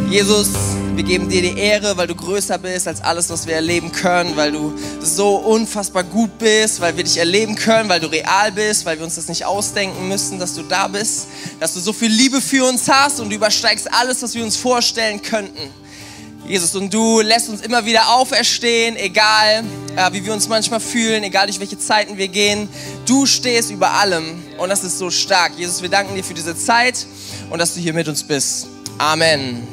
Jesus, wir geben dir die Ehre, weil du größer bist als alles, was wir erleben können, weil du so unfassbar gut bist, weil wir dich erleben können, weil du real bist, weil wir uns das nicht ausdenken müssen, dass du da bist, dass du so viel Liebe für uns hast und du übersteigst alles, was wir uns vorstellen könnten. Jesus, und du lässt uns immer wieder auferstehen, egal wie wir uns manchmal fühlen, egal durch welche Zeiten wir gehen. Du stehst über allem und das ist so stark. Jesus, wir danken dir für diese Zeit und dass du hier mit uns bist. Amen.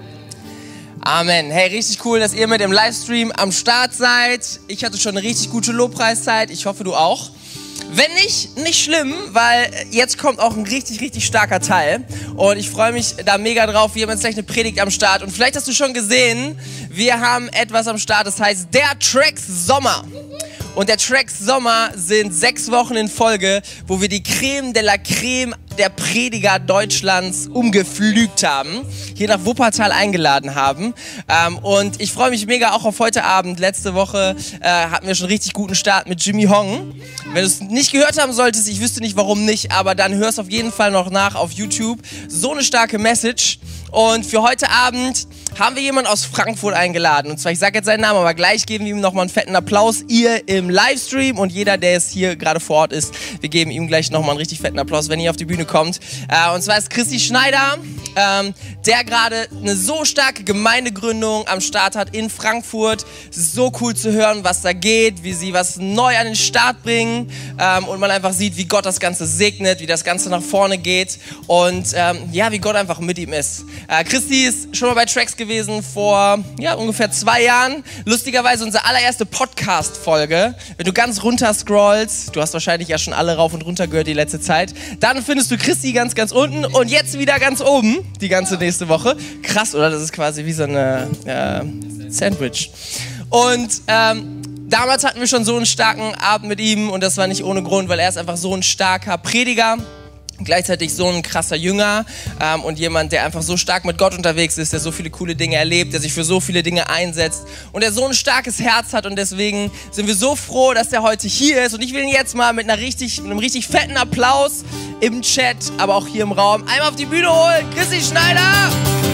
Amen. Hey, richtig cool, dass ihr mit dem Livestream am Start seid. Ich hatte schon eine richtig gute Lobpreiszeit. Ich hoffe, du auch. Wenn nicht, nicht schlimm, weil jetzt kommt auch ein richtig, richtig starker Teil. Und ich freue mich da mega drauf. Wir haben jetzt gleich eine Predigt am Start. Und vielleicht hast du schon gesehen, wir haben etwas am Start, das heißt der Tracks Sommer. Und der Tracks Sommer sind 6 Wochen in Folge, wo wir die Creme de la Creme der Prediger Deutschlands umgepflügt haben, hier nach Wuppertal eingeladen haben. Und ich freue mich mega auch auf heute Abend. Letzte Woche hatten wir schon einen richtig guten Start mit Jimmy Hong. Wenn du es nicht gehört haben solltest, ich wüsste nicht warum nicht, aber dann hör es auf jeden Fall noch nach auf YouTube. So eine starke Message. Und für heute Abend haben wir jemanden aus Frankfurt eingeladen. Und zwar, ich sage jetzt seinen Namen, aber gleich geben wir ihm nochmal einen fetten Applaus. Ihr im Livestream und jeder, der jetzt hier gerade vor Ort ist, wir geben ihm gleich nochmal einen richtig fetten Applaus, wenn ihr auf die Bühne kommt. Und zwar ist Christi Schneider, der gerade eine so starke Gemeindegründung am Start hat in Frankfurt. Es ist so cool zu hören, was da geht, wie sie was neu an den Start bringen und man einfach sieht, wie Gott das Ganze segnet, wie das Ganze nach vorne geht und ja, wie Gott einfach mit ihm ist. Christi ist schon mal bei Tracks gewesen vor ungefähr 2 Jahren. Lustigerweise unsere allererste Podcast-Folge. Wenn du ganz runter scrollst, du hast wahrscheinlich ja schon alle rauf und runter gehört die letzte Zeit, dann findest du Christi ganz, ganz unten und jetzt wieder ganz oben, die ganze nächste Woche. Krass, oder? Das ist quasi wie so eine Sandwich. Und damals hatten wir schon so einen starken Abend mit ihm und das war nicht ohne Grund, weil er ist einfach so ein starker Prediger. Gleichzeitig so ein krasser Jünger und jemand, der einfach so stark mit Gott unterwegs ist, der so viele coole Dinge erlebt, der sich für so viele Dinge einsetzt und der so ein starkes Herz hat und deswegen sind wir so froh, dass er heute hier ist und ich will ihn jetzt mal mit einem richtig fetten Applaus im Chat, aber auch hier im Raum einmal auf die Bühne holen. Christi Schneider!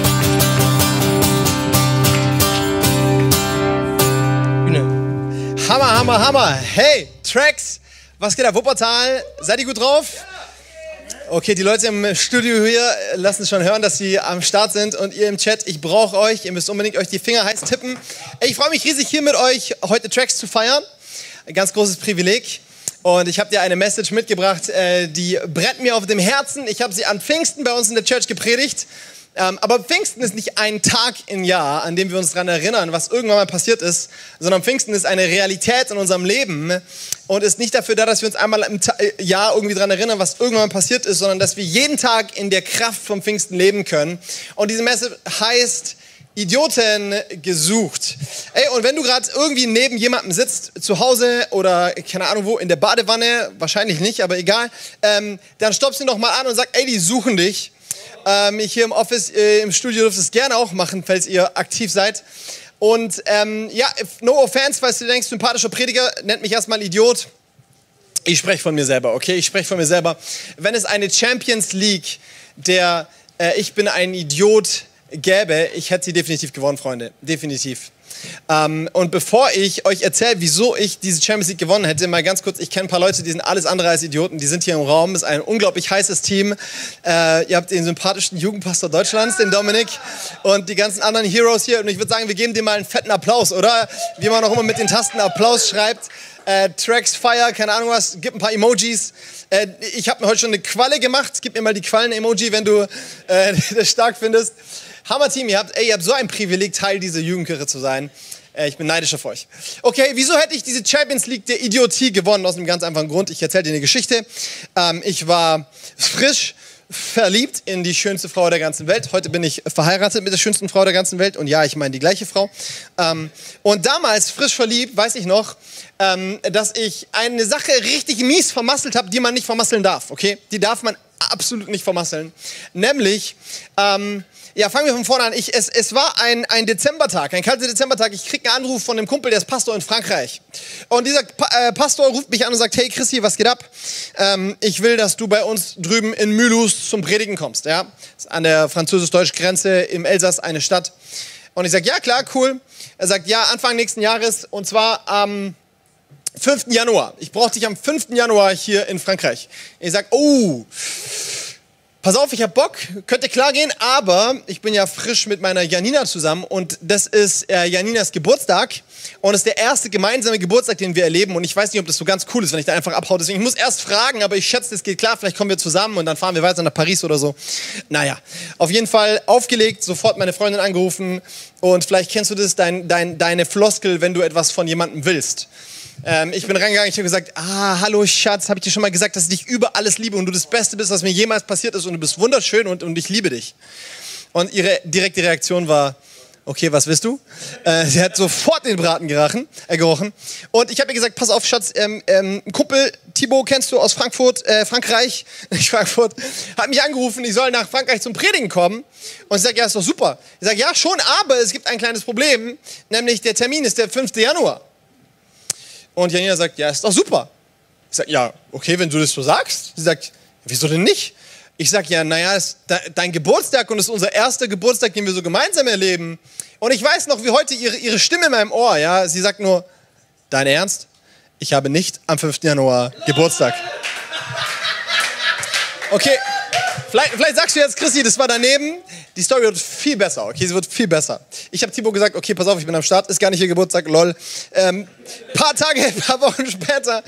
Bühne. Hammer, Hammer, Hammer. Hey, Tracks, was geht ab? Wuppertal, seid ihr gut drauf? Okay, die Leute im Studio hier lassen schon hören, dass sie am Start sind und ihr im Chat, ich brauche euch, ihr müsst unbedingt euch die Finger heiß tippen. Ich freue mich riesig, hier mit euch heute Tracks zu feiern. Ein ganz großes Privileg. Und ich habe dir eine Message mitgebracht, die brennt mir auf dem Herzen. Ich habe sie an Pfingsten bei uns in der Church gepredigt. Aber Pfingsten ist nicht ein Tag im Jahr, an dem wir uns daran erinnern, was irgendwann mal passiert ist, sondern Pfingsten ist eine Realität in unserem Leben und ist nicht dafür da, dass wir uns einmal im Jahr irgendwie daran erinnern, was irgendwann mal passiert ist, sondern dass wir jeden Tag in der Kraft vom Pfingsten leben können. Und diese Message heißt Idioten gesucht. Ey, und wenn du gerade irgendwie neben jemandem sitzt, zu Hause oder keine Ahnung wo, in der Badewanne, wahrscheinlich nicht, aber egal, dann stoppst du ihn doch mal an und sag, ey, die suchen dich. Hier im Office, im Studio dürft ihr es gerne auch machen, falls ihr aktiv seid. Und no offense, falls du denkst, sympathischer Prediger, nennt mich erstmal Idiot. Ich spreche von mir selber, okay? Ich spreche von mir selber. Wenn es eine Champions League der Ich bin ein Idiot gäbe, ich hätte sie definitiv gewonnen, Freunde. Definitiv. Und bevor ich euch erzähle, wieso ich diese Champions League gewonnen hätte, mal ganz kurz, ich kenne ein paar Leute, die sind alles andere als Idioten, die sind hier im Raum, ist ein unglaublich heißes Team. Ihr habt den sympathischsten Jugendpastor Deutschlands, den Dominik, und die ganzen anderen Heroes hier. Und ich würde sagen, wir geben dem mal einen fetten Applaus, oder? Wie man auch immer mit den Tasten Applaus schreibt. Tracks, Fire, keine Ahnung was, gib ein paar Emojis. Ich habe mir heute schon eine Qualle gemacht, gib mir mal die Quallen-Emoji, wenn du das stark findest. Hammer-Team, ihr habt so ein Privileg, Teil dieser Jugendkirche zu sein. Ich bin neidisch auf euch. Okay, wieso hätte ich diese Champions League der Idiotie gewonnen? Aus einem ganz einfachen Grund. Ich erzähle dir eine Geschichte. Ich war frisch verliebt in die schönste Frau der ganzen Welt. Heute bin ich verheiratet mit der schönsten Frau der ganzen Welt. Und ja, ich meine die gleiche Frau. Und damals, frisch verliebt, weiß ich noch, dass ich eine Sache richtig mies vermasselt habe, die man nicht vermasseln darf. Okay? Die darf man absolut nicht vermasseln. Nämlich, fangen wir von vorne an. Es war ein Dezembertag, ein kalter Dezembertag. Ich kriege einen Anruf von einem Kumpel, der ist Pastor in Frankreich. Und dieser Pastor ruft mich an und sagt, hey Chrissy, was geht ab? Ich will, dass du bei uns drüben in Mulhouse zum Predigen kommst. Ja? Das ist an der französisch-deutschen Grenze im Elsass eine Stadt. Und ich sage, ja klar, cool. Er sagt, ja, Anfang nächsten Jahres und zwar am 5. Januar. Ich brauche dich am 5. Januar hier in Frankreich. Ich sage, oh, pass auf, ich hab Bock, könnte klar gehen, aber ich bin ja frisch mit meiner Janina zusammen und das ist Janinas Geburtstag und es ist der erste gemeinsame Geburtstag, den wir erleben und ich weiß nicht, ob das so ganz cool ist, wenn ich da einfach abhaue. Deswegen, ich muss erst fragen, aber ich schätze, das geht klar, vielleicht kommen wir zusammen und dann fahren wir weiter nach Paris oder so. Naja, auf jeden Fall aufgelegt, sofort meine Freundin angerufen und vielleicht kennst du das, deine Floskel, wenn du etwas von jemandem willst. Ich bin reingegangen, ich habe gesagt, hallo Schatz, habe ich dir schon mal gesagt, dass ich dich über alles liebe und du das Beste bist, was mir jemals passiert ist und du bist wunderschön und ich liebe dich. Und ihre direkte Reaktion war, okay, was willst du? Sie hat sofort den Braten gerochen. Und ich habe ihr gesagt, pass auf Schatz, Kumpel Thibaut kennst du aus Frankreich, nicht Frankfurt, hat mich angerufen, ich soll nach Frankreich zum Predigen kommen. Und ich sage, ja, ist doch super. Ich sage, ja, schon, aber es gibt ein kleines Problem, nämlich der Termin ist der 5. Januar. Und Janina sagt, ja, ist doch super. Ich sage, ja, okay, wenn du das so sagst. Sie sagt, wieso denn nicht? Ich sage, ja, naja, es ist dein Geburtstag und es ist unser erster Geburtstag, den wir so gemeinsam erleben. Und ich weiß noch, wie heute ihre Stimme in meinem Ohr, ja, sie sagt nur, dein Ernst? Ich habe nicht am 5. Januar Geburtstag. Okay, vielleicht sagst du jetzt, Chrissy, das war daneben. Die Story wird viel besser, okay, sie wird viel besser. Ich habe Thibaut gesagt, okay, pass auf, ich bin am Start, ist gar nicht ihr Geburtstag, lol. Paar Wochen später,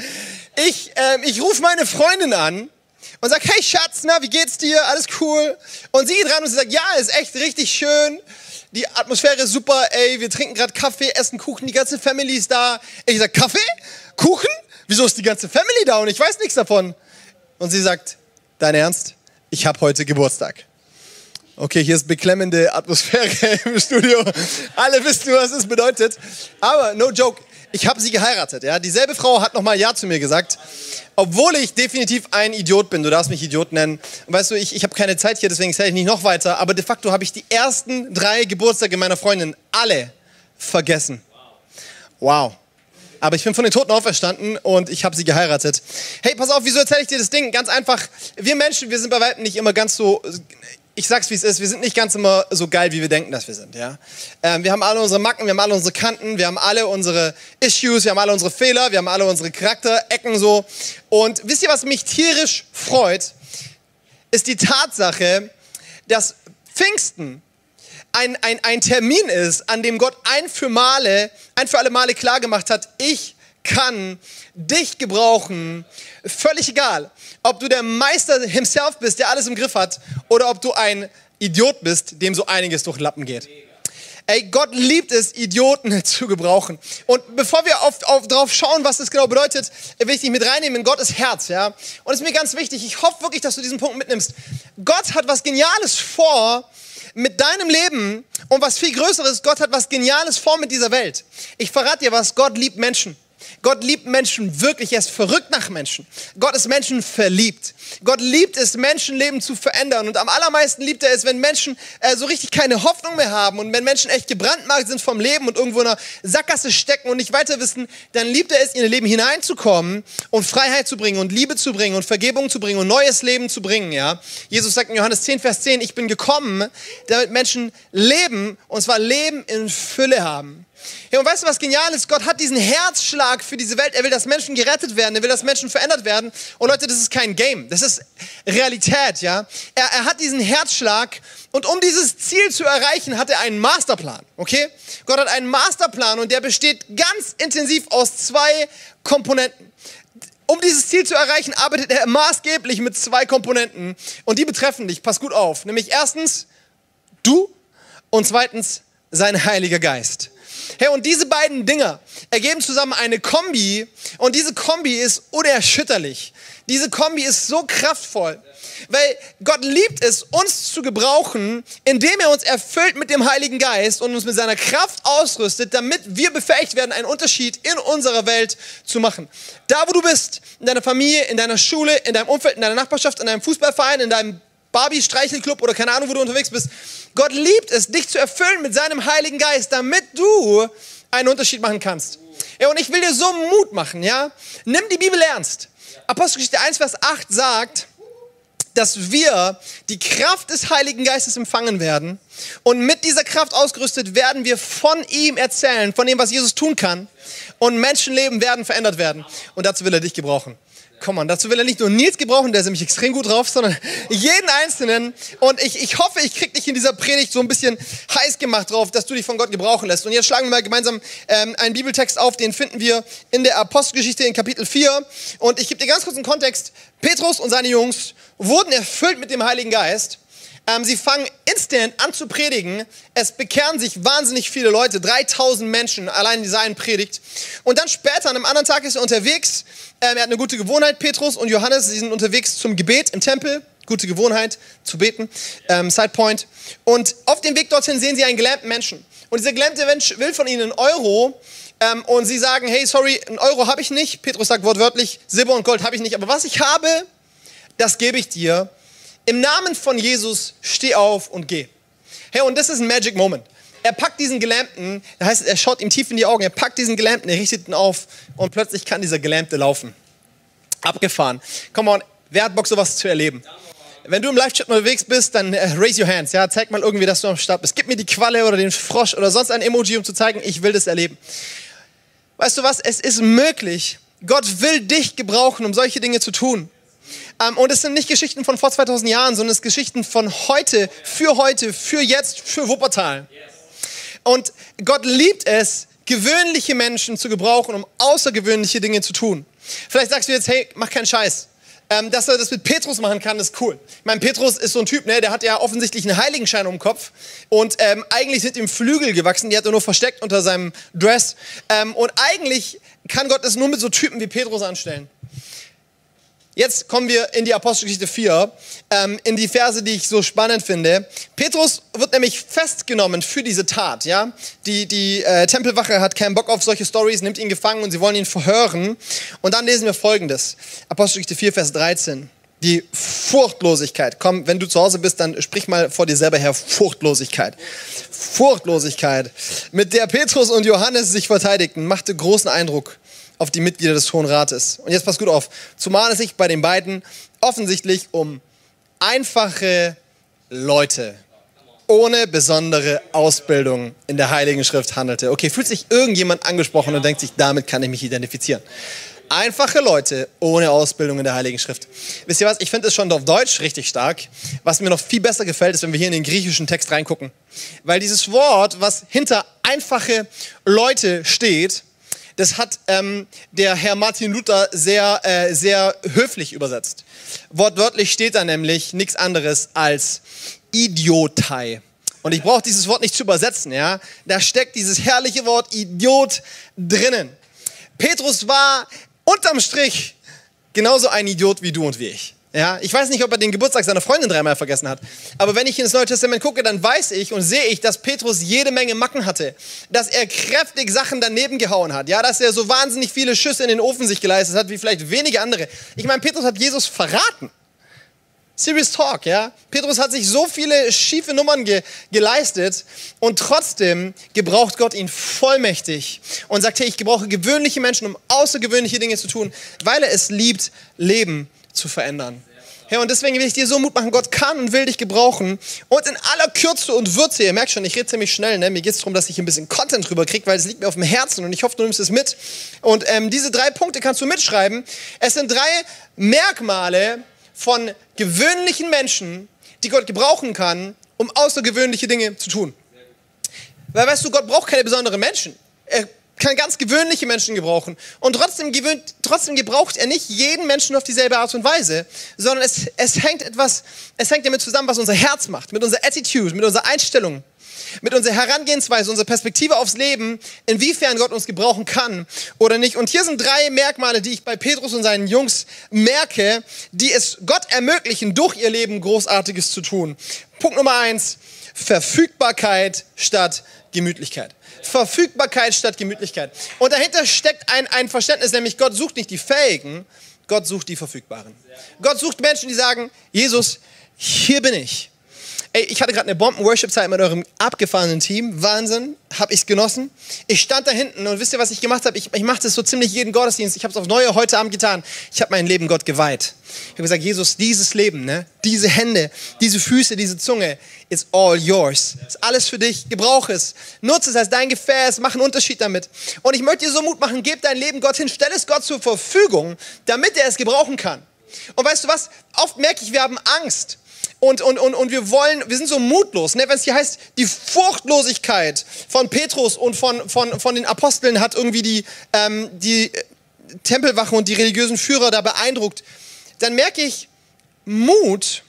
ich rufe meine Freundin an und sag, hey Schatz, na, wie geht's dir? Alles cool? Und sie geht ran und sie sagt, ja, ist echt richtig schön. Die Atmosphäre ist super, ey, wir trinken gerade Kaffee, essen Kuchen, die ganze Family ist da. Ich sag, Kaffee? Kuchen? Wieso ist die ganze Family da und ich weiß nichts davon? Und sie sagt, dein Ernst? Ich habe heute Geburtstag. Okay, hier ist beklemmende Atmosphäre im Studio. Alle wissen, was es bedeutet. Aber, no joke, ich habe sie geheiratet. Ja? Dieselbe Frau hat nochmal Ja zu mir gesagt. Obwohl ich definitiv ein Idiot bin. Du darfst mich Idiot nennen. Weißt du, ich habe keine Zeit hier, deswegen erzähle ich nicht noch weiter. Aber de facto habe ich die ersten 3 Geburtstage meiner Freundin alle vergessen. Wow. Aber ich bin von den Toten auferstanden und ich habe sie geheiratet. Hey, pass auf, wieso erzähle ich dir das Ding? Ganz einfach, wir Menschen, wir sind bei weitem nicht immer ganz so, ich sag's wie es ist, wir sind nicht ganz immer so geil, wie wir denken, dass wir sind. Ja? Wir haben alle unsere Macken, wir haben alle unsere Kanten, wir haben alle unsere Issues, wir haben alle unsere Fehler, wir haben alle unsere Charakterecken so. Und wisst ihr, was mich tierisch freut, ist die Tatsache, dass Pfingsten ein Termin ist, an dem Gott ein für alle Male klargemacht hat, ich kann dich gebrauchen, völlig egal, ob du der Meister himself bist, der alles im Griff hat, oder ob du ein Idiot bist, dem so einiges durch den Lappen geht. Ey, Gott liebt es, Idioten zu gebrauchen. Und bevor wir drauf schauen, was das genau bedeutet, will ich dich mit reinnehmen in Gottes Herz. Ja? Und es ist mir ganz wichtig, ich hoffe wirklich, dass du diesen Punkt mitnimmst. Gott hat was Geniales vor mit deinem Leben und was viel Größeres, Gott hat was Geniales vor mit dieser Welt. Ich verrate dir was, Gott liebt Menschen. Gott liebt Menschen wirklich, er ist verrückt nach Menschen. Gott ist Menschen verliebt. Gott liebt es, Menschenleben zu verändern. Und am allermeisten liebt er es, wenn Menschen so richtig keine Hoffnung mehr haben und wenn Menschen echt gebrandmarkt sind vom Leben und irgendwo in einer Sackgasse stecken und nicht weiter wissen, dann liebt er es, in ihr Leben hineinzukommen und Freiheit zu bringen und Liebe zu bringen und Vergebung zu bringen und neues Leben zu bringen. Ja? Jesus sagt in Johannes 10, Vers 10, ich bin gekommen, damit Menschen leben, und zwar Leben in Fülle haben. Ja, und weißt du, was genial ist? Gott hat diesen Herzschlag für diese Welt. Er will, dass Menschen gerettet werden. Er will, dass Menschen verändert werden. Und Leute, das ist kein Game. Das ist Realität, ja. Er hat diesen Herzschlag. Und um dieses Ziel zu erreichen, hat er einen Masterplan, okay? Gott hat einen Masterplan und der besteht ganz intensiv aus 2 Komponenten. Um dieses Ziel zu erreichen, arbeitet er maßgeblich mit 2 Komponenten. Und die betreffen dich. Pass gut auf. Nämlich erstens, du und zweitens, sein Heiliger Geist. Hey, und diese beiden Dinger ergeben zusammen eine Kombi und diese Kombi ist unerschütterlich. Diese Kombi ist so kraftvoll, weil Gott liebt es, uns zu gebrauchen, indem er uns erfüllt mit dem Heiligen Geist und uns mit seiner Kraft ausrüstet, damit wir befähigt werden, einen Unterschied in unserer Welt zu machen. Da, wo du bist, in deiner Familie, in deiner Schule, in deinem Umfeld, in deiner Nachbarschaft, in deinem Fußballverein, in deinem Barbie-Streichelclub oder keine Ahnung, wo du unterwegs bist. Gott liebt es, dich zu erfüllen mit seinem Heiligen Geist, damit du einen Unterschied machen kannst. Ja, und ich will dir so Mut machen, ja? Nimm die Bibel ernst. Apostelgeschichte 1, Vers 8 sagt, dass wir die Kraft des Heiligen Geistes empfangen werden und mit dieser Kraft ausgerüstet werden wir von ihm erzählen, von dem, was Jesus tun kann, und Menschenleben werden verändert werden. Und dazu will er dich gebrauchen. Komm on, dazu will er nicht nur Nils gebrauchen, der ist nämlich extrem gut drauf, sondern jeden Einzelnen. Und ich hoffe, ich kriege dich in dieser Predigt so ein bisschen heiß gemacht drauf, dass du dich von Gott gebrauchen lässt. Und jetzt schlagen wir mal gemeinsam einen Bibeltext auf, den finden wir in der Apostelgeschichte in Kapitel 4. Und ich gebe dir ganz kurz einen Kontext. Petrus und seine Jungs wurden erfüllt mit dem Heiligen Geist. Sie fangen instant an zu predigen. Es bekehren sich wahnsinnig viele Leute, 3000 Menschen, allein in seinen Predigt. Und dann später, an einem anderen Tag ist er unterwegs. Er hat eine gute Gewohnheit, Petrus und Johannes, sie sind unterwegs zum Gebet im Tempel. Gute Gewohnheit, zu beten, Sidepoint. Und auf dem Weg dorthin sehen sie einen gelähmten Menschen. Und dieser gelähmte Mensch will von ihnen einen Euro. Und sie sagen, hey, sorry, einen Euro habe ich nicht. Petrus sagt wortwörtlich, Silber und Gold habe ich nicht. Aber was ich habe, das gebe ich dir. Im Namen von Jesus, steh auf und geh. Hey, und das ist ein Magic Moment. Er packt diesen Gelähmten, das heißt, er schaut ihm tief in die Augen, er packt diesen Gelähmten, er richtet ihn auf und plötzlich kann dieser Gelähmte laufen. Abgefahren. Come on, wer hat Bock, sowas zu erleben? Wenn du im Live-Chat unterwegs bist, dann raise your hands. Ja, zeig mal irgendwie, dass du am Start bist. Gib mir die Qualle oder den Frosch oder sonst ein Emoji, um zu zeigen, ich will das erleben. Weißt du was? Es ist möglich. Gott will dich gebrauchen, um solche Dinge zu tun. Und es sind nicht Geschichten von vor 2000 Jahren, sondern es sind Geschichten von heute, für jetzt, für Wuppertal. Und Gott liebt es, gewöhnliche Menschen zu gebrauchen, um außergewöhnliche Dinge zu tun. Vielleicht sagst du jetzt, hey, mach keinen Scheiß. Dass er das mit Petrus machen kann, ist cool. Ich meine, Petrus ist so ein Typ, ne, der hat ja offensichtlich einen Heiligenschein um den Kopf und eigentlich sind ihm Flügel gewachsen, die hat er nur versteckt unter seinem Dress. Und eigentlich kann Gott das nur mit so Typen wie Petrus anstellen. Jetzt kommen wir in die Apostelgeschichte 4, in die Verse, die ich so spannend finde. Petrus wird nämlich festgenommen für diese Tat. Ja? Die Tempelwache hat keinen Bock auf solche Stories, nimmt ihn gefangen und sie wollen ihn verhören. Und dann lesen wir Folgendes. Apostelgeschichte 4, Vers 13. Die Furchtlosigkeit. Komm, wenn du zu Hause bist, dann sprich mal vor dir selber her. Furchtlosigkeit. Furchtlosigkeit, mit der Petrus und Johannes sich verteidigten, machte großen Eindruck auf die Mitglieder des Hohen Rates. Und jetzt passt gut auf, zumal es sich bei den beiden offensichtlich um einfache Leute ohne besondere Ausbildung in der Heiligen Schrift handelte. Okay, fühlt sich irgendjemand angesprochen und denkt sich, damit kann ich mich identifizieren. Einfache Leute ohne Ausbildung in der Heiligen Schrift. Wisst ihr was, ich finde es schon auf Deutsch richtig stark. Was mir noch viel besser gefällt, ist, wenn wir hier in den griechischen Text reingucken. Weil dieses Wort, was hinter einfache Leute steht, das hat der Herr Martin Luther sehr höflich übersetzt. Wortwörtlich steht da nämlich nichts anderes als Idiotei. Und ich brauche dieses Wort nicht zu übersetzen. Ja? Da steckt dieses herrliche Wort Idiot drinnen. Petrus war unterm Strich genauso ein Idiot wie du und wie ich. Ja, ich weiß nicht, ob er den Geburtstag seiner Freundin 3-mal vergessen hat. Aber wenn ich ins Neue Testament gucke, dann weiß ich und sehe ich, dass Petrus jede Menge Macken hatte. Dass er kräftig Sachen daneben gehauen hat. Ja, dass er so wahnsinnig viele Schüsse in den Ofen sich geleistet hat, wie vielleicht wenige andere. Ich meine, Petrus hat Jesus verraten. Serious Talk, ja. Petrus hat sich so viele schiefe Nummern geleistet und trotzdem gebraucht Gott ihn vollmächtig und sagt, hey, ich gebrauche gewöhnliche Menschen, um außergewöhnliche Dinge zu tun, weil er es liebt, Leben zu verändern. Hey, und deswegen will ich dir so Mut machen, Gott kann und will dich gebrauchen und in aller Kürze und Würze, ihr merkt schon, ich rede ziemlich schnell, ne? Mir geht es darum, dass ich ein bisschen Content drüber kriege, weil es liegt mir auf dem Herzen und ich hoffe, du nimmst es mit. Und diese 3 Punkte kannst du mitschreiben. Es sind 3 Merkmale von gewöhnlichen Menschen, die Gott gebrauchen kann, um außergewöhnliche Dinge zu tun. Weil, weißt du, Gott braucht keine besonderen Menschen. Er kann ganz gewöhnliche Menschen gebrauchen. Und trotzdem gebraucht er nicht jeden Menschen auf dieselbe Art und Weise, sondern es hängt damit zusammen, was unser Herz macht, mit unserer Attitude, mit unserer Einstellung. mit unserer Herangehensweise, unserer Perspektive aufs Leben, inwiefern Gott uns gebrauchen kann oder nicht. Und hier sind 3 Merkmale, die ich bei Petrus und seinen Jungs merke, die es Gott ermöglichen, durch ihr Leben Großartiges zu tun. Punkt Nummer 1, Verfügbarkeit statt Gemütlichkeit. Verfügbarkeit statt Gemütlichkeit. Und dahinter steckt ein Verständnis, nämlich Gott sucht nicht die Fähigen, Gott sucht die Verfügbaren. Gott sucht Menschen, die sagen, Jesus, hier bin ich. Ey, ich hatte gerade eine Bomben-Worship-Zeit mit eurem abgefahrenen Team. Wahnsinn, habe ich es genossen. Ich stand da hinten und wisst ihr, was ich gemacht habe? Ich mache das so ziemlich jeden Gottesdienst. Ich habe es aufs Neue heute Abend getan. Ich habe mein Leben Gott geweiht. Ich habe gesagt, Jesus, dieses Leben, ne, diese Hände, diese Füße, diese Zunge, it's all yours. Ist alles für dich. Gebrauch es. Nutze es als dein Gefäß. Mach einen Unterschied damit. Und ich möchte dir so Mut machen, gib dein Leben Gott hin. Stell es Gott zur Verfügung, damit er es gebrauchen kann. Und weißt du was? Oft merke ich, wir haben Angst. Und wir sind so mutlos, ne? Wenn es hier heißt, die Furchtlosigkeit von Petrus und von den Aposteln hat irgendwie die Tempelwache und die religiösen Führer da beeindruckt, dann merke ich, Mut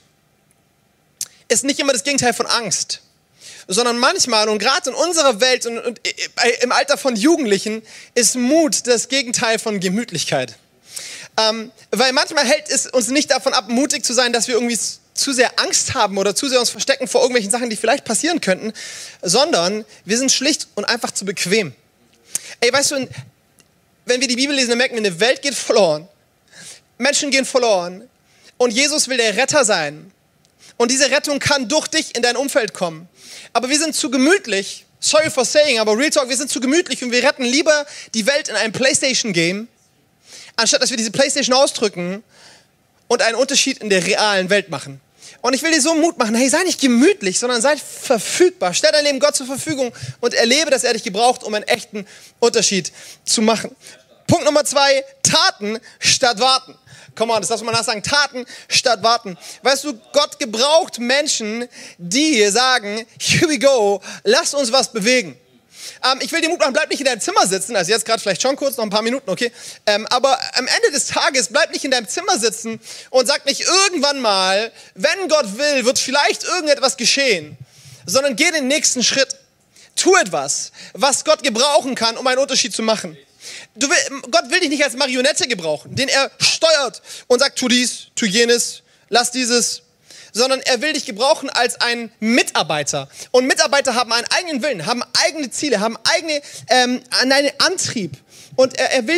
ist nicht immer das Gegenteil von Angst, sondern manchmal und gerade in unserer Welt und im Alter von Jugendlichen ist Mut das Gegenteil von Gemütlichkeit. Weil manchmal hält es uns nicht davon ab, mutig zu sein, dass wir irgendwie zu sehr Angst haben oder zu sehr uns verstecken vor irgendwelchen Sachen, die vielleicht passieren könnten, sondern wir sind schlicht und einfach zu bequem. Ey, weißt du, wenn wir die Bibel lesen, dann merken wir, eine Welt geht verloren, Menschen gehen verloren und Jesus will der Retter sein. Und diese Rettung kann durch dich in dein Umfeld kommen. Aber wir sind zu gemütlich, sorry for saying, aber Real Talk, wir sind zu gemütlich und wir retten lieber die Welt in einem Playstation-Game, anstatt dass wir diese Playstation ausdrücken und einen Unterschied in der realen Welt machen. Und ich will dir so Mut machen, hey, sei nicht gemütlich, sondern sei verfügbar. Stell dein Leben Gott zur Verfügung und erlebe, dass er dich gebraucht, um einen echten Unterschied zu machen. Punkt Nummer 2, Taten statt Warten. Come on, das darf man nachsagen, Taten statt Warten. Weißt du, Gott gebraucht Menschen, die sagen, here we go, lass uns was bewegen. Ich will dir Mut machen, bleib nicht in deinem Zimmer sitzen, also jetzt gerade vielleicht schon kurz, noch ein paar Minuten, okay? Aber am Ende des Tages bleib nicht in deinem Zimmer sitzen und sag nicht irgendwann mal, wenn Gott will, wird vielleicht irgendetwas geschehen, sondern geh den nächsten Schritt. Tu etwas, was Gott gebrauchen kann, um einen Unterschied zu machen. Gott will dich nicht als Marionette gebrauchen, den er steuert und sagt, tu dies, tu jenes, lass dieses, sondern er will dich gebrauchen als einen Mitarbeiter. Und Mitarbeiter haben einen eigenen Willen, haben eigene Ziele, haben einen Antrieb. Und er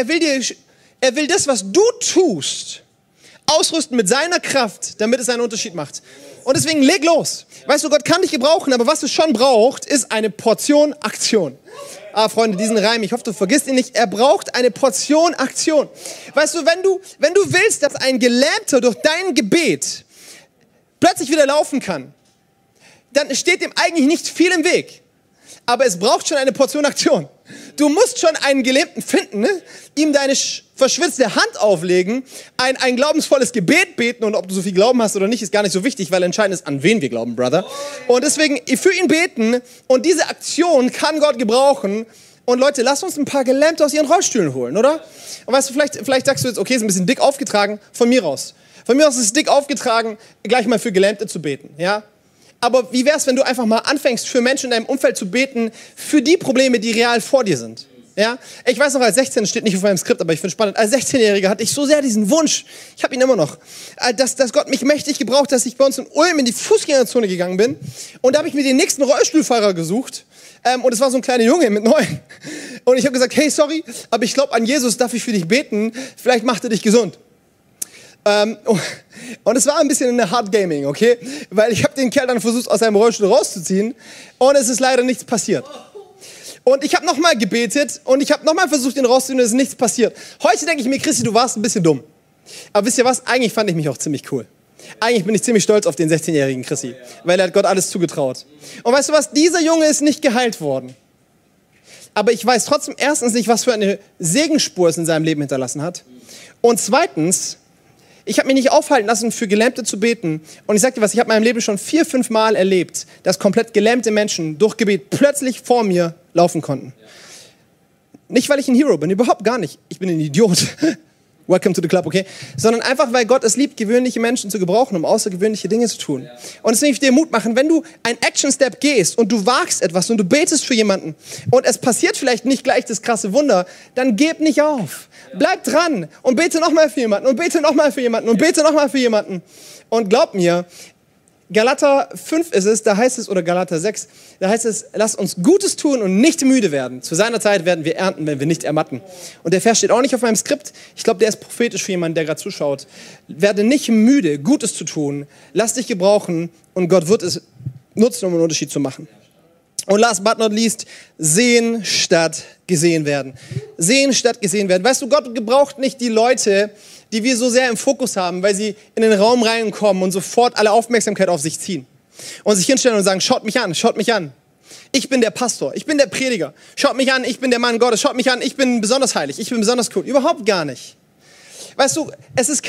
will das, was du tust, ausrüsten mit seiner Kraft, damit es einen Unterschied macht. Und deswegen leg los. Weißt du, Gott kann dich gebrauchen, aber was es schon braucht, ist eine Portion Aktion. Ah, Freunde, diesen Reim, ich hoffe, du vergisst ihn nicht. Er braucht eine Portion Aktion. Weißt du, wenn du willst, dass ein Gelähmter durch dein Gebet plötzlich wieder laufen kann, dann steht dem eigentlich nicht viel im Weg. Aber es braucht schon eine Portion Aktion. Du musst schon einen Gelähmten finden, ne? Ihm deine verschwitzte Hand auflegen, ein glaubensvolles Gebet beten, und ob du so viel Glauben hast oder nicht, ist gar nicht so wichtig, weil entscheidend ist, an wen wir glauben, Brother. Und deswegen für ihn beten, und diese Aktion kann Gott gebrauchen. Und Leute, lasst uns ein paar Gelähmte aus ihren Rollstühlen holen, oder? Und weißt du, vielleicht sagst du jetzt, okay, ist ein bisschen dick aufgetragen, von mir aus. Von mir aus ist es dick aufgetragen, gleich mal für Gelähmte zu beten, ja? Aber wie wär's, wenn du einfach mal anfängst, für Menschen in deinem Umfeld zu beten, für die Probleme, die real vor dir sind? Ja? Ich weiß noch, als 16, steht nicht auf meinem Skript, aber ich finde es spannend, als 16-Jähriger hatte ich so sehr diesen Wunsch, ich habe ihn immer noch, dass Gott mich mächtig gebraucht, dass ich bei uns in Ulm in die Fußgängerzone gegangen bin. Und da habe ich mir den nächsten Rollstuhlfahrer gesucht. Und es war so ein kleiner Junge mit 9. Und ich habe gesagt, hey, sorry, aber ich glaube an Jesus, darf ich für dich beten? Vielleicht macht er dich gesund. Und es war ein bisschen eine Hard Gaming, okay? Weil ich habe den Kerl dann versucht, aus seinem Rollstuhl rauszuziehen, und es ist leider nichts passiert. Und ich habe nochmal gebetet und ich habe nochmal versucht, ihn rauszuziehen, und es ist nichts passiert. Heute denke ich mir, Christi, du warst ein bisschen dumm. Aber wisst ihr was? Eigentlich fand ich mich auch ziemlich cool. Eigentlich bin ich ziemlich stolz auf den 16-jährigen Chrissy, weil er hat Gott alles zugetraut. Und weißt du was? Dieser Junge ist nicht geheilt worden. Aber ich weiß trotzdem erstens nicht, was für eine Segensspur es in seinem Leben hinterlassen hat. Und zweitens, ich habe mich nicht aufhalten lassen, für Gelähmte zu beten. Und ich sag dir was, ich habe in meinem Leben schon 4-5 Mal erlebt, dass komplett gelähmte Menschen durch Gebet plötzlich vor mir laufen konnten. Nicht, weil ich ein Hero bin, überhaupt gar nicht. Ich bin ein Idiot. Welcome to the club, okay? Sondern einfach, weil Gott es liebt, gewöhnliche Menschen zu gebrauchen, um außergewöhnliche Dinge zu tun. Und es will ich dir Mut machen, wenn du einen Action-Step gehst und du wagst etwas und du betest für jemanden und es passiert vielleicht nicht gleich das krasse Wunder, dann gib nicht auf. Bleib dran und bete nochmal für jemanden und bete nochmal für jemanden und bete nochmal für jemanden. Und glaub mir, Galater 5 ist es, da heißt es, oder Galater 6, da heißt es, lasst uns Gutes tun und nicht müde werden. Zu seiner Zeit werden wir ernten, wenn wir nicht ermatten. Und der Vers steht auch nicht auf meinem Skript. Ich glaube, der ist prophetisch für jemanden, der gerade zuschaut. Werde nicht müde, Gutes zu tun. Lass dich gebrauchen und Gott wird es nutzen, um einen Unterschied zu machen. Und last but not least, sehen statt gesehen werden. Sehen statt gesehen werden. Weißt du, Gott gebraucht nicht die Leute, die wir so sehr im Fokus haben, weil sie in den Raum reinkommen und sofort alle Aufmerksamkeit auf sich ziehen. Und sich hinstellen und sagen, schaut mich an, schaut mich an. Ich bin der Pastor, ich bin der Prediger. Schaut mich an, ich bin der Mann Gottes. Schaut mich an, ich bin besonders heilig, ich bin besonders cool. Überhaupt gar nicht. Weißt du, es ist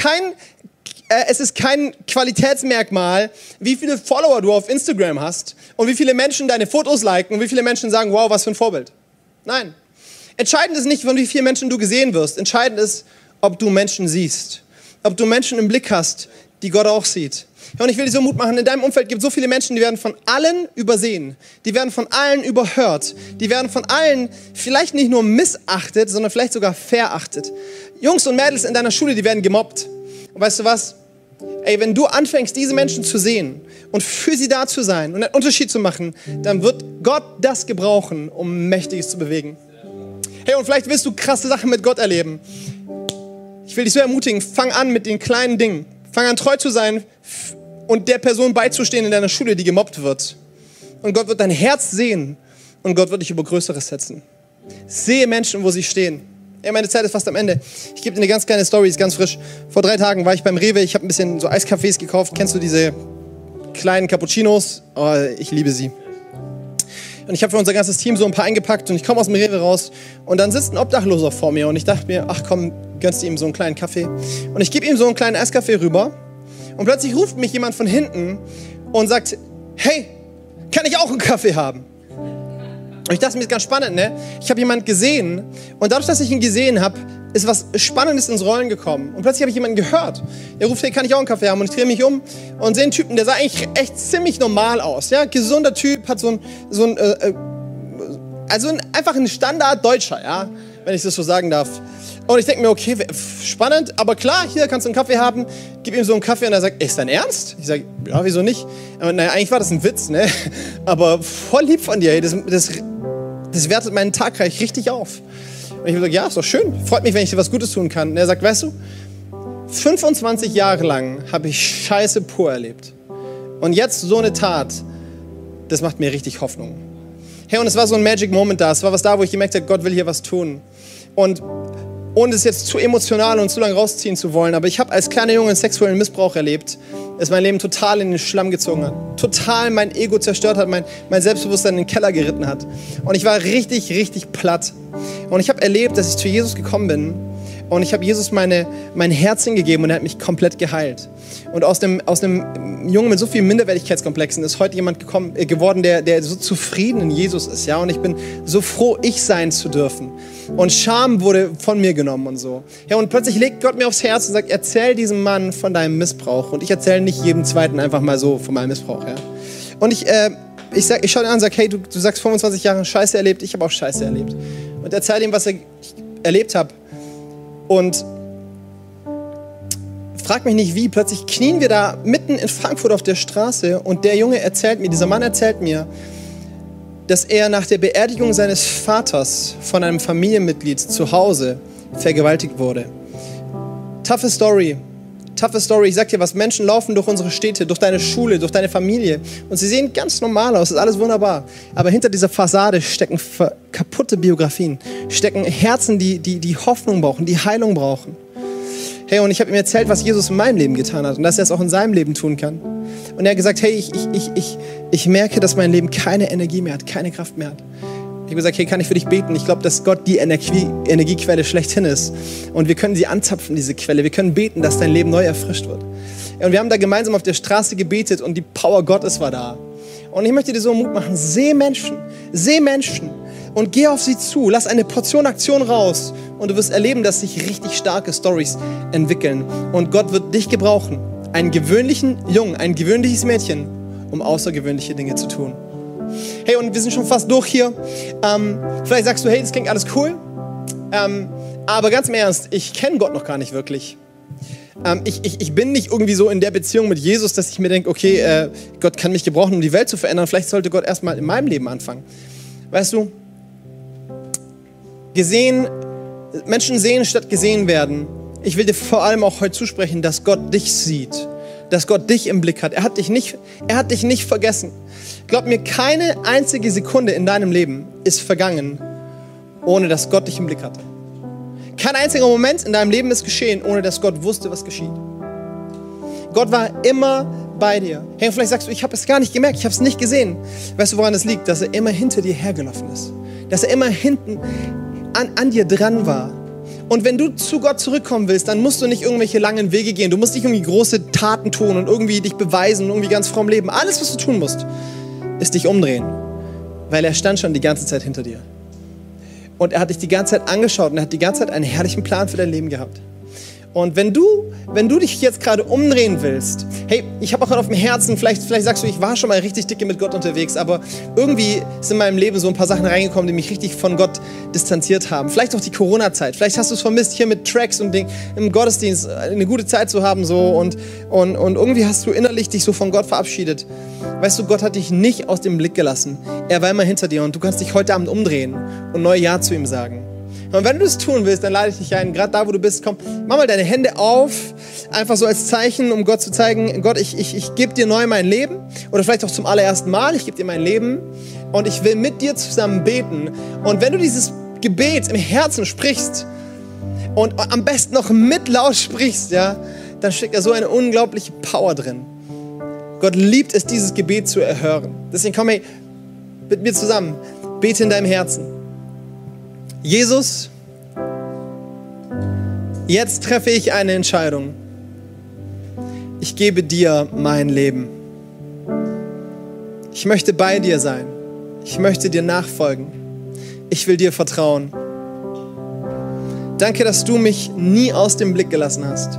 kein Qualitätsmerkmal, wie viele Follower du auf Instagram hast und wie viele Menschen deine Fotos liken und wie viele Menschen sagen, wow, was für ein Vorbild. Nein. Entscheidend ist nicht, von wie vielen Menschen du gesehen wirst. Entscheidend ist, ob du Menschen siehst. Ob du Menschen im Blick hast, die Gott auch sieht. Ja, und ich will dir so Mut machen, in deinem Umfeld gibt es so viele Menschen, die werden von allen übersehen. Die werden von allen überhört. Die werden von allen vielleicht nicht nur missachtet, sondern vielleicht sogar verachtet. Jungs und Mädels in deiner Schule, die werden gemobbt. Und weißt du was? Ey, wenn du anfängst, diese Menschen zu sehen und für sie da zu sein und einen Unterschied zu machen, dann wird Gott das gebrauchen, um Mächtiges zu bewegen. Hey, und vielleicht willst du krasse Sachen mit Gott erleben. Ich will dich so ermutigen, fang an mit den kleinen Dingen. Fang an, treu zu sein und der Person beizustehen in deiner Schule, die gemobbt wird. Und Gott wird dein Herz sehen und Gott wird dich über Größeres setzen. Sehe Menschen, wo sie stehen. Ja, meine Zeit ist fast am Ende. Ich gebe dir eine ganz kleine Story, ist ganz frisch. Vor 3 Tagen war ich beim Rewe, ich habe ein bisschen so Eiskaffees gekauft. Kennst du diese kleinen Cappuccinos? Oh, ich liebe sie. Und ich habe für unser ganzes Team so ein paar eingepackt und ich komme aus dem Rewe raus und dann sitzt ein Obdachloser vor mir und ich dachte mir, ach komm, gönnst du ihm so einen kleinen Kaffee. Und ich gebe ihm so einen kleinen Eiskaffee rüber und plötzlich ruft mich jemand von hinten und sagt, hey, kann ich auch einen Kaffee haben? Und ich dachte mir, ist ganz spannend, ne? Ich habe jemanden gesehen und dadurch, dass ich ihn gesehen habe, ist was Spannendes ins Rollen gekommen. Und plötzlich habe ich jemanden gehört. Der ruft, hey, kann ich auch einen Kaffee haben? Und ich drehe mich um und sehe einen Typen, der sah eigentlich echt ziemlich normal aus. Ja? Gesunder Typ, hat einfach ein Standard-Deutscher, ja? Wenn ich das so sagen darf. Und ich denke mir, okay, spannend, aber klar, hier kannst du einen Kaffee haben. Gib ihm so einen Kaffee und er sagt, ist dein Ernst? Ich sage, ja, wieso nicht? Aber, naja, eigentlich war das ein Witz, ne? Aber voll lieb von dir, hey. Das wertet meinen Tag gleich richtig auf. Und ich habe gesagt, ja, ist doch schön. Freut mich, wenn ich dir was Gutes tun kann. Und er sagt, weißt du, 25 Jahre lang habe ich Scheiße pur erlebt. Und jetzt so eine Tat, das macht mir richtig Hoffnung. Hey, und es war so ein Magic Moment da. Es war was da, wo ich gemerkt habe, Gott will hier was tun. Und ohne es jetzt zu emotional und zu lang rausziehen zu wollen, aber ich habe als kleiner Junge einen sexuellen Missbrauch erlebt, das mein Leben total in den Schlamm gezogen hat. Total mein Ego zerstört hat, mein Selbstbewusstsein in den Keller geritten hat. Und ich war richtig, richtig platt. Und ich habe erlebt, dass ich zu Jesus gekommen bin und ich habe Jesus mein Herz hingegeben und er hat mich komplett geheilt. Und aus einem Jungen mit so vielen Minderwertigkeitskomplexen ist heute jemand geworden, der so zufrieden in Jesus ist. Ja? Und ich bin so froh, ich sein zu dürfen. Und Scham wurde von mir genommen und so. Ja, und plötzlich legt Gott mir aufs Herz und sagt, erzähl diesem Mann von deinem Missbrauch. Und ich erzähle nicht jedem Zweiten einfach mal so von meinem Missbrauch. Ja? Und ich schaue ihn an und sage, hey, du sagst 25 Jahre Scheiße erlebt, ich habe auch Scheiße erlebt. Und erzähle ihm, was ich erlebt habe. Und frag mich nicht wie, plötzlich knien wir da mitten in Frankfurt auf der Straße und der Junge dieser Mann erzählt mir, dass er nach der Beerdigung seines Vaters von einem Familienmitglied zu Hause vergewaltigt wurde. Toughe Story. Ich sag dir was, Menschen laufen durch unsere Städte, durch deine Schule, durch deine Familie und sie sehen ganz normal aus, ist alles wunderbar. Aber hinter dieser Fassade stecken kaputte Biografien, stecken Herzen, die Hoffnung brauchen, die Heilung brauchen. Hey, und ich habe ihm erzählt, was Jesus in meinem Leben getan hat und dass er es auch in seinem Leben tun kann. Und er hat gesagt, hey, ich merke, dass mein Leben keine Energie mehr hat, keine Kraft mehr hat. Ich habe gesagt, hey, kann ich für dich beten? Ich glaube, dass Gott die Energiequelle schlechthin ist. Und wir können sie anzapfen, diese Quelle. Wir können beten, dass dein Leben neu erfrischt wird. Und wir haben da gemeinsam auf der Straße gebetet und die Power Gottes war da. Und ich möchte dir so Mut machen, seh Menschen und geh auf sie zu. Lass eine Portion Aktion raus und du wirst erleben, dass sich richtig starke Storys entwickeln. Und Gott wird dich gebrauchen, einen gewöhnlichen Jungen, ein gewöhnliches Mädchen, um außergewöhnliche Dinge zu tun. Hey, und wir sind schon fast durch hier. Vielleicht sagst du, hey, das klingt alles cool. Aber ganz im Ernst, ich kenne Gott noch gar nicht wirklich. Ich bin nicht irgendwie so in der Beziehung mit Jesus, dass ich mir denke, okay, Gott kann mich gebrauchen, um die Welt zu verändern. Vielleicht sollte Gott erstmal in meinem Leben anfangen. Weißt du, Menschen sehen statt gesehen werden. Ich will dir vor allem auch heute zusprechen, dass Gott dich sieht, dass Gott dich im Blick hat. Er hat dich nicht vergessen. Glaub mir, keine einzige Sekunde in deinem Leben ist vergangen, ohne dass Gott dich im Blick hatte. Kein einziger Moment in deinem Leben ist geschehen, ohne dass Gott wusste, was geschieht. Gott war immer bei dir. Hey, vielleicht sagst du, ich habe es gar nicht gemerkt, ich habe es nicht gesehen. Weißt du, woran das liegt? Dass er immer hinter dir hergelaufen ist. Dass er immer hinten an dir dran war. Und wenn du zu Gott zurückkommen willst, dann musst du nicht irgendwelche langen Wege gehen. Du musst nicht irgendwie große Taten tun und irgendwie dich beweisen und irgendwie ganz fromm leben. Alles, was du tun musst, ist dich umdrehen. Weil er stand schon die ganze Zeit hinter dir. Und er hat dich die ganze Zeit angeschaut und er hat die ganze Zeit einen herrlichen Plan für dein Leben gehabt. Und wenn du dich jetzt gerade umdrehen willst, hey, ich habe auch gerade auf dem Herzen, vielleicht sagst du, ich war schon mal richtig dicke mit Gott unterwegs, aber irgendwie sind in meinem Leben so ein paar Sachen reingekommen, die mich richtig von Gott distanziert haben. Vielleicht auch die Corona-Zeit, vielleicht hast du es vermisst, hier mit Tracks und im Gottesdienst eine gute Zeit zu haben so und irgendwie hast du innerlich dich so von Gott verabschiedet. Weißt du, Gott hat dich nicht aus dem Blick gelassen. Er war immer hinter dir und du kannst dich heute Abend umdrehen und neu Ja zu ihm sagen. Und wenn du das tun willst, dann lade ich dich ein, gerade da, wo du bist, komm, mach mal deine Hände auf, einfach so als Zeichen, um Gott zu zeigen, Gott, ich gebe dir neu mein Leben oder vielleicht auch zum allerersten Mal, ich gebe dir mein Leben und ich will mit dir zusammen beten. Und wenn du dieses Gebet im Herzen sprichst und am besten noch mit laut sprichst, ja, dann steckt da so eine unglaubliche Power drin. Gott liebt es, dieses Gebet zu erhören. Deswegen komm, hey, mit mir zusammen, bete in deinem Herzen. Jesus, jetzt treffe ich eine Entscheidung. Ich gebe dir mein Leben. Ich möchte bei dir sein. Ich möchte dir nachfolgen. Ich will dir vertrauen. Danke, dass du mich nie aus dem Blick gelassen hast.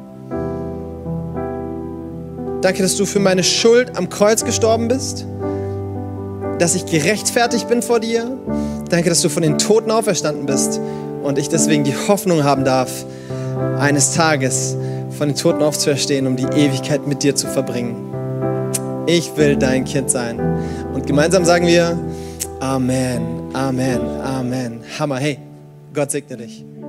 Danke, dass du für meine Schuld am Kreuz gestorben bist. Dass ich gerechtfertigt bin vor dir. Danke, dass du von den Toten auferstanden bist und ich deswegen die Hoffnung haben darf, eines Tages von den Toten aufzuerstehen, um die Ewigkeit mit dir zu verbringen. Ich will dein Kind sein. Und gemeinsam sagen wir Amen, Amen, Amen. Hammer, hey, Gott segne dich.